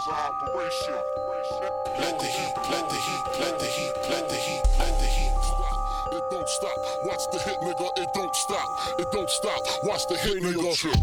hours of operation. Let the heat, let the heat, let the heat, let the heat, let the heat. It don't stop. Watch the hit, nigga. It don't stop. It don't stop. Watch the hit, nigga.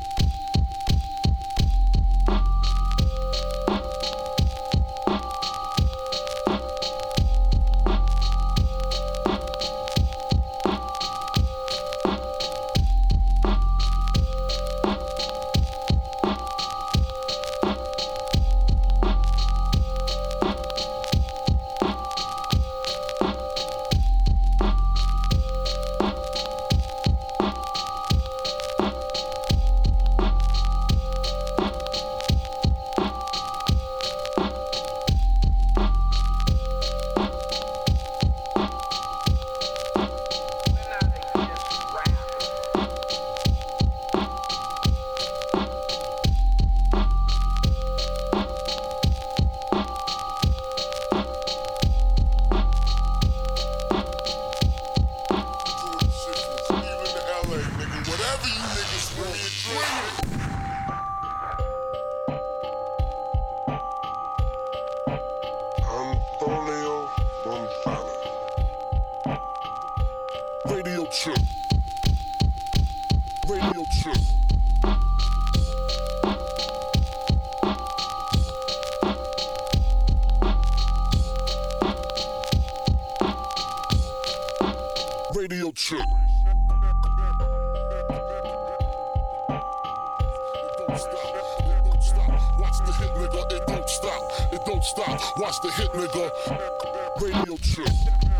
Whatever you niggas want to dream. Antonio Montana. Radio Trip. Radio Trip. Radio Trip. It don't stop. Watch the hit, nigga. Radio Trip.